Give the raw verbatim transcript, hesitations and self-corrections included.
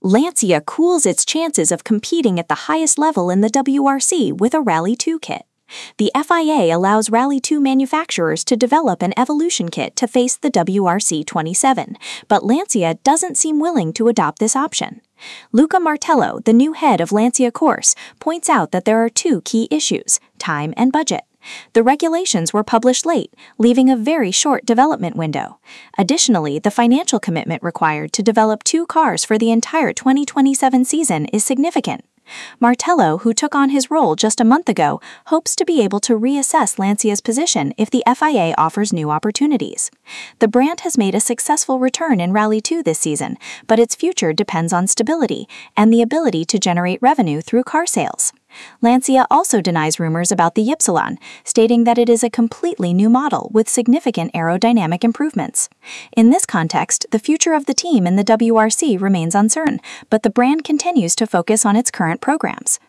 Lancia cools its chances of competing at the highest level in the W R C with a Rally two kit. The F I A allows Rally two manufacturers to develop an evolution kit to face the W R C twenty-seven, but Lancia doesn't seem willing to adopt this option. Luca Martello, the new head of Lancia Course, points out that there are two key issues: time and budget. The regulations were published late, leaving a very short development window. Additionally, the financial commitment required to develop two cars for the entire twenty twenty-seven season is significant. Martello, who took on his role just a month ago, hopes to be able to reassess Lancia's position if the F I A offers new opportunities. The brand has made a successful return in Rally two this season, but its future depends on stability and the ability to generate revenue through car sales. Lancia also denies rumors about the Ypsilon, stating that it is a completely new model with significant aerodynamic improvements. In this context, the future of the team in the W R C remains uncertain, but the brand continues to focus on its current programs.